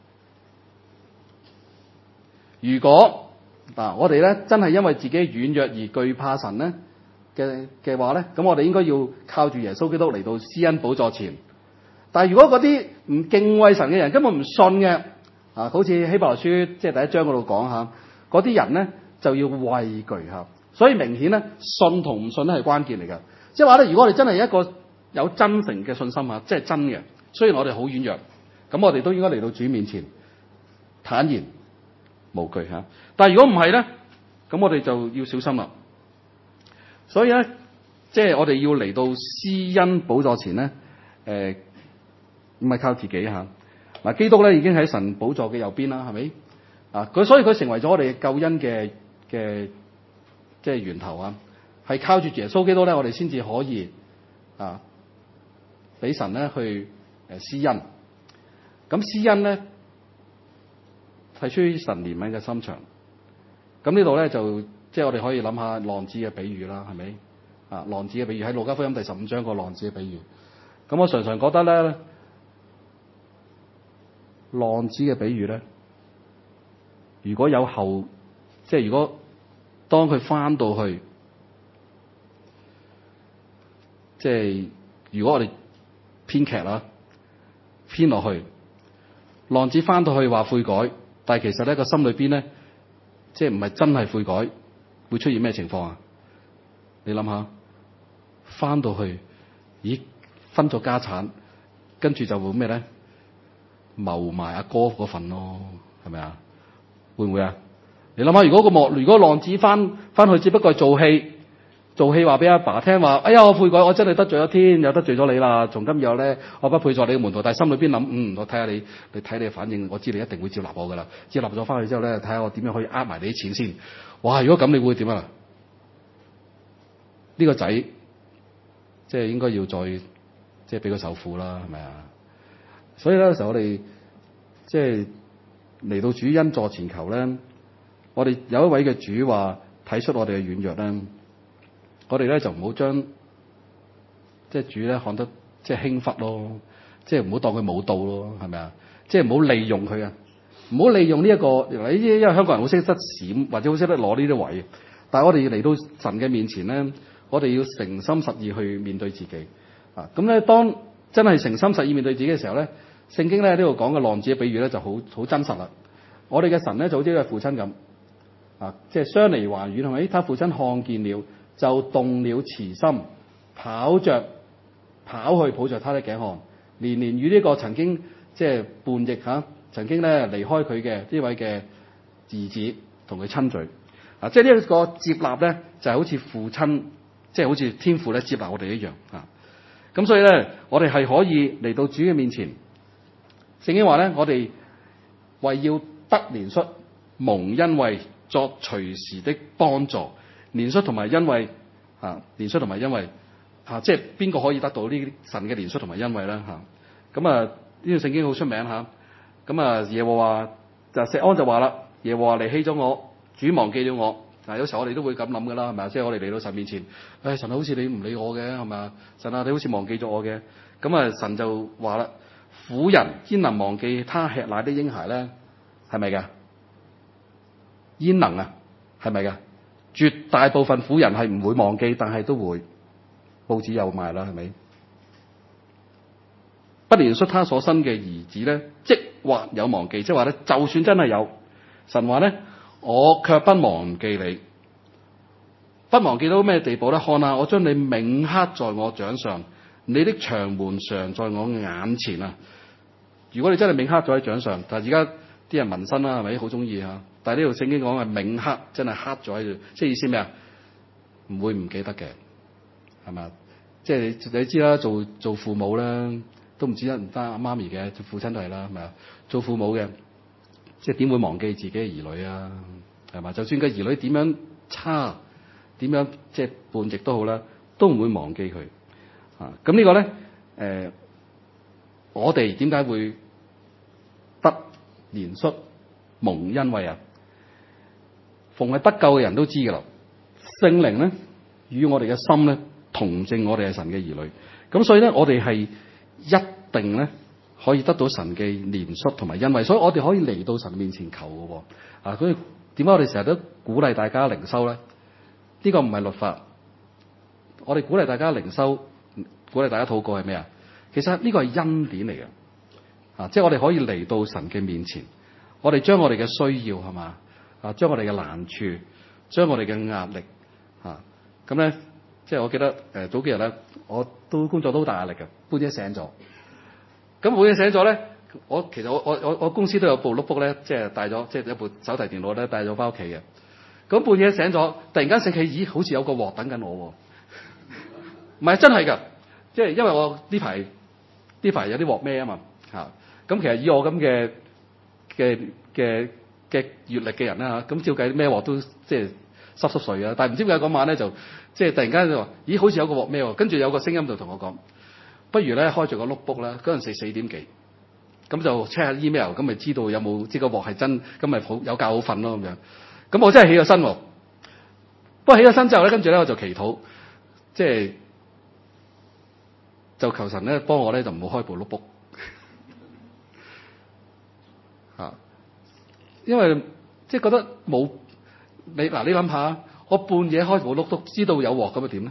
如果嗱、啊、我哋咧真係因為自己軟弱而懼怕神咧嘅嘅話咧，咁我哋應該要靠住耶穌基督嚟到施恩寶座前。但係如果嗰啲唔敬畏神嘅人根本唔信嘅。啊，好似希伯來書即係第一章嗰度講下，嗰啲人咧就要畏懼嚇，所以明顯咧信同唔信咧係關鍵嚟㗎。即係話咧，如果我哋真係一個有真誠嘅信心嚇，即係真嘅，雖然我哋好軟弱，咁我哋都應該嚟到主面前坦然無懼嚇。但係如果唔係咧，咁我哋就要小心啦。所以咧，即係我哋要嚟到施恩寶座前咧，誒唔係靠自己嚇。嗱，基督咧已經喺神寶座嘅右邊啦，係咪？啊，佢所以佢成為咗我哋救恩嘅嘅即係源頭啊，係靠住耶穌基督咧，我哋先至可以啊，俾神咧去誒施恩。咁施恩咧係出於神憐憫嘅心腸。咁呢度咧就即係我哋可以諗下浪子嘅比喻啦，係咪？啊，浪子嘅比喻喺路加福音第十五章個浪子嘅比喻。咁我常常覺得咧。浪子嘅比喻咧，如果有後，即係如果當佢翻到去，即係如果我哋編劇啦，編落去，浪子翻到去話悔改，但係其實咧個心裏邊咧，即係唔係真係悔改，會出現咩情況啊？你諗下，翻到去，咦，分咗家產，跟住就會咩咧？謀埋阿哥嗰份咯，係咪啊？會唔會啊？你諗下，如果個莫，如果浪子翻翻去，只不過係做戲，做戲話俾阿爸聽話，哎呀，我悔改，我真係得罪咗天，又得罪咗你啦。從今以後咧，我不配作你嘅門徒。但係心裏邊諗，嗯，我睇下你，你睇你嘅反應，我知你一定會接納我噶啦。接納咗翻去之後咧，睇下我點樣可以呃埋你啲錢先。哇！如果咁，你會點啊？呢個仔即係應該要再即係俾佢受苦啦，係咪啊？所以咧，有時候我哋即係嚟到主恩座前求咧，我哋有一位嘅主話睇出我哋嘅軟弱咧，我哋咧就唔好將即係主咧看得即係輕忽咯，即係唔好當佢冇到咯，係咪啊？即係唔好利用佢啊，唔好利用呢、這、一個，因為香港人好識得閃或者好識得攞呢啲位，但係我哋嚟到神嘅面前咧，我哋要誠心實意去面對自己啊！咁咧，當真係誠心實意面對自己嘅時候咧，聖經咧呢度講嘅浪子嘅比喻咧就好好真實啦。我哋嘅神咧就好似一個父親咁啊，即係相離還遠，係咪？他父親看見了，就動了慈心，跑着跑去抱着他的頸項，連連與呢個曾經即係叛逆嚇、啊，曾經咧離開佢嘅呢位嘅兒子同佢親嘴啊！即係呢一個接納咧，就係、是、好似父親，即、就、係、是、好似天父咧接納我哋一樣啊！咁所以咧，我哋係可以嚟到主嘅面前。聖經話咧，我哋為要得憐恤、蒙恩惠、作隨時的幫助。憐恤同埋恩惠啊，憐恤同埋恩惠啊，即係邊個可以得到呢啲神嘅憐恤同埋恩惠咧？嚇咁啊！呢段聖經好出名嚇。咁啊，耶和華就錫安就話啦：耶和華離棄咗我，主忘記咗我。嗱，有時候我哋都會咁諗噶啦，係咪啊？即係我哋嚟到神面前，誒、哎、神好似你唔理我嘅，係咪啊？神啊，你好似忘記咗我嘅。咁啊，神就話啦：婦人焉能忘記他吃奶的嬰孩咧？係咪㗎？焉能啊？係咪㗎？絕大部分婦人係唔會忘記，但係都會。報紙有賣啦，係咪？不憐恤他所生嘅兒子咧，即或有忘記，即係話咧，就算真係有，神話咧，我卻不忘記你，不忘記到咩地步咧？看下，我將你銘刻在我掌上，你的牆門常在我眼前啊！如果你真係銘刻咗喺掌上，但係而家啲人紋身啦，係咪好中意啊？但係呢度聖經講係銘刻，真係刻咗喺度，即係意思咩啊？唔會唔記得嘅，係咪？即係你你知啦，做做父母咧。都唔止得唔單阿媽咪嘅，做父親都係啦，係咪啊？做父母嘅，即係點會忘記自己嘅兒女啊？係嘛？就算個兒女點樣差，點樣即係叛逆都好啦，都唔會忘記佢啊！咁呢個咧，誒、呃，我哋點解會得憐恤蒙恩惠啊？逢係得救嘅人都知㗎啦，聖靈咧與我哋嘅心咧同證，我哋係神嘅兒女。咁所以咧，我哋係一定咧可以得到神嘅憐恤同埋恩惠，所以我哋可以嚟到神面前求嘅喎。啊，所以點解我哋成日都鼓勵大家靈修咧？呢、這個唔係律法，我哋鼓勵大家靈修，鼓勵大家禱告係咩啊？其實呢個係恩典嚟嘅，啊，即係我哋可以嚟到神嘅面前，我哋將我哋嘅需要係嘛啊，將我哋嘅難處，將我哋嘅壓力啊，咁咧。即係我記得誒、呃、早幾日咧，我都工作都好大壓力嘅，半夜醒咗。咁半夜醒咗咧，我其實我我我我公司都有部 notebook 咧，即係帶咗，即係一部手提電腦咧帶咗翻屋企嘅。咁半夜醒咗，突然間醒起，咦，好似有個鑊等緊我喎。唔係真係㗎，即係因為我呢排呢排有啲鑊咩啊嘛嚇。咁其實以我咁嘅嘅嘅嘅閲歷嘅人啦嚇，咁照計咩鑊都即係濕濕碎啊。但係唔知點解嗰晚咧就〜即係突然間就話，咦，好似有個鑊咩喎？跟住有個聲音就同我講，不如咧開住個 notebook 啦。嗰陣時四點幾，咁就 check 下 email，咁咪知道有冇即係個鑊係真，咁咪好有覺好瞓咯咁樣。咁我真係起咗身喎。不過起咗身之後咧，跟住咧我就祈禱，即係就求神咧幫我咧就唔好開部 notebook 嚇，因為即係覺得冇你嗱，你諗下。我半夜開部碌都知道有鑊咁，咪點咧？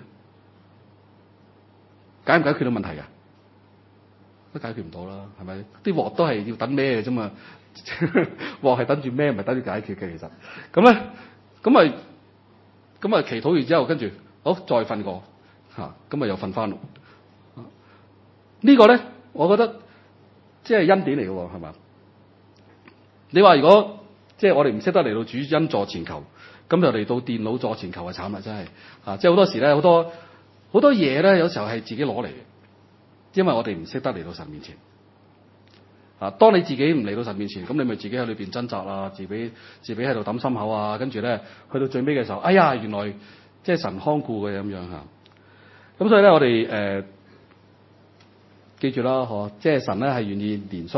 解唔解決到問題㗎？都解決唔到啦，係咪？啲鑊都係要等咩嘅啫嘛？鑊係等住咩？唔係等住解決嘅。其實咁咧，咁咪咁咪祈禱完之後，跟住好再瞓過嚇，咁咪又瞓翻咯。這個、呢個咧，我覺得即係恩典嚟嘅喎，係嘛？你話如果即係我哋唔識得嚟到主恩座前求。咁就嚟到電腦座前求啊！慘啦，真係啊！即係好多時咧，好多好多嘢咧，有時候係自己攞嚟嘅，因為我哋唔識得嚟到神面前啊。當你自己唔嚟到神面前，咁你咪自己喺裏邊掙扎啊，自己自己喺度揼心口啊，跟住咧去到最尾嘅時候，哎呀，原來即係神看顧嘅咁樣嚇。咁所以咧，我哋誒、呃、記住啦，嗬，即係神咧係願意憐恤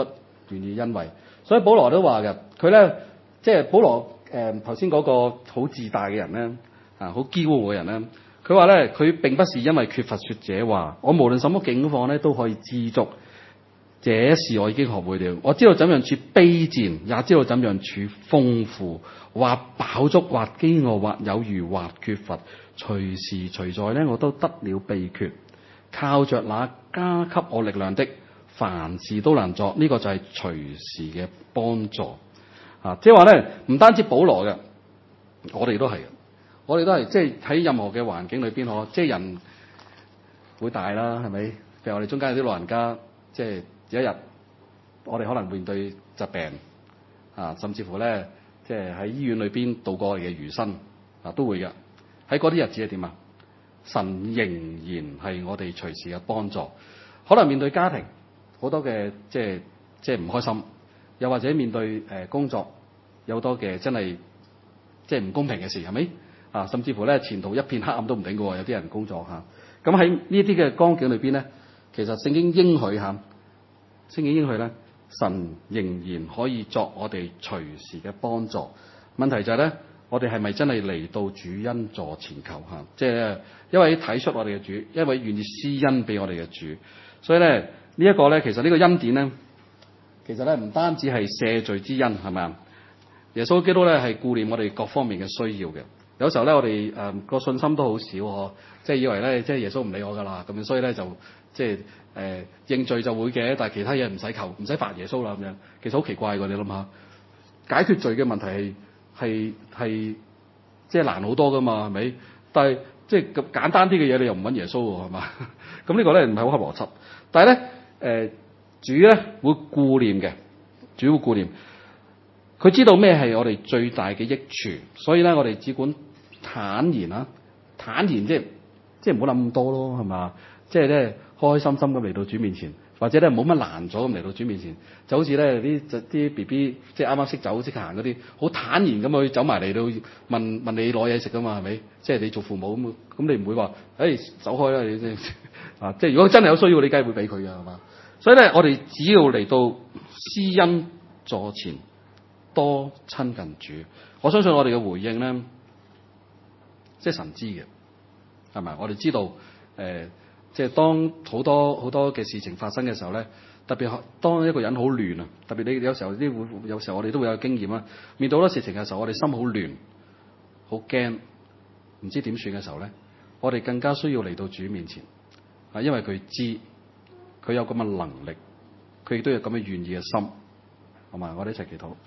願意恩惠。所以保羅都話嘅，佢咧即係保羅誒頭先嗰個好自大嘅人咧，啊好驕傲嘅人咧，佢話咧佢並不是因為缺乏說這話，我無論什麼境況咧都可以知足。這事我已經學會了，我知道怎樣處卑賤，也知道怎樣處豐富，或飽足，或飢餓，或有餘，或缺乏，隨時隨在呢，我都得了秘訣，靠着那加給我力量的，凡事都能做。呢、這個就係隨時嘅幫助啊！即係話咧，唔單止保羅嘅，我哋都係嘅，我哋都係即係喺任何嘅環境裏邊，可即係人會大啦，係咪？譬如我哋中間有啲老人家，即係。有一日，我哋可能面對疾病啊，甚至乎咧，即係喺醫院裏邊度過我哋嘅餘生啊，都會嘅。喺嗰啲日子係點啊？神仍然係我哋隨時嘅幫助。可能面對家庭好多嘅即係即係唔開心，又或者面對誒工作有好多嘅真係即係唔公平嘅事，係咪啊？甚至乎咧前途一片黑暗都唔定嘅喎，有啲人工作嚇。咁喺呢啲嘅光景裏邊咧，其實聖經應許嚇。聖經應許咧，神仍然可以作我哋隨時嘅幫助。問題就係咧，我哋係咪真係嚟到主恩座前求嚇？即係因為睇出我哋嘅主，因為願意施恩俾我哋嘅主。所以咧，呢一個咧，其實呢個恩典咧，其實咧唔單止係赦罪之恩，係咪啊？耶穌基督咧係顧念我哋各方面嘅需要嘅。有時候咧，我哋誒個信心都好少呵，即係以為咧，即係耶穌唔理我㗎啦，咁樣所以咧就即係誒、呃、認罪就會嘅，但係其他嘢唔使求，唔使煩耶穌啦咁樣。其實好奇怪㗎，你諗下，解決罪嘅問題係係係即係難好多㗎嘛，係咪？但係即係咁簡單啲嘅嘢，你又唔揾耶穌喎，係嘛？咁呢個咧唔係好合邏輯。但係咧誒主咧會顧念嘅，主會顧念。佢知道咩係我哋最大嘅益處，所以咧我哋只管坦然啊，坦然即係即係唔好諗咁多咯，係嘛？即係咧開開心心咁嚟到主面前，或者咧冇乜難咗咁嚟到主面前，就好似咧啲啲 B B 即係啱啱識走識行嗰啲，好坦然咁去走埋嚟到問問你攞嘢食噶嘛，係咪？即係你做父母咁，咁你唔會話誒、欸、走開啦，你啊！即係如果真係有需要，你梗係會俾佢㗎，係嘛？所以咧，我哋只要嚟到施恩座前，多親近主，我相信我哋嘅回應咧，即係神知嘅，係咪？我哋知道，誒、呃，即係當好多好多嘅事情發生嘅時候咧，特別當一個人好亂啊，特別你有時候啲會，有時候我哋都會有經驗啦。面對好多事情嘅時候，我哋心好亂，好驚，唔知點算嘅時候咧，我哋更加需要嚟到主面前啊，因為佢知，佢有咁嘅能力，佢亦都有咁嘅願意嘅心，好嘛？我哋一齊祈禱。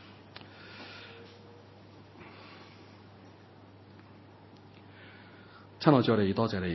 親愛主，我哋多謝你，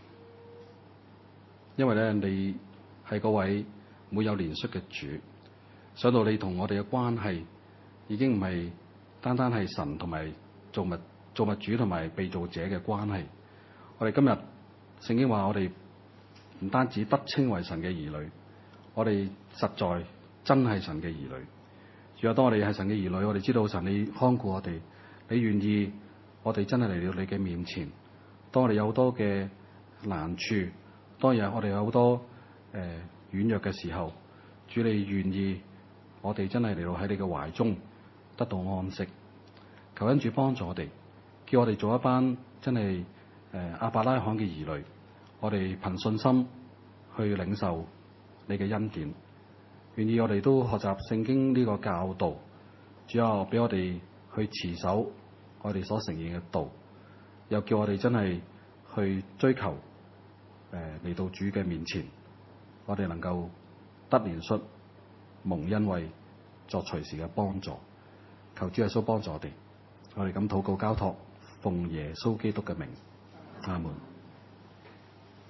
因為咧你係嗰位沒有憐恤嘅主，想到你同我哋嘅關係已經唔係單單係神同埋造物造物主同埋被造者嘅關係。我哋今日聖經話我哋唔單止得稱為神嘅兒女，我哋實在真係神嘅兒女。主啊，當我哋係神嘅兒女，我哋知道神你看顧我哋，你願意我哋真係嚟到你嘅面前。當我哋有好多嘅難處，當日我哋有好多誒、呃、軟弱嘅時候，主你願意我哋真係嚟到喺你嘅懷中得到安息。求恩主幫助我哋，叫我哋做一班真係誒、呃、亞伯拉罕嘅兒女，我哋憑信心去領受你嘅恩典。願意我哋都學習聖經呢個教導，主啊，俾我哋去持守我哋所承認嘅道。又叫我哋真係去追求誒嚟、呃、到主嘅面前，我哋能夠得憐恤、蒙恩惠、作隨時嘅幫助。求主耶穌幫助我哋，我哋咁禱告交託，奉耶穌基督嘅名，阿門。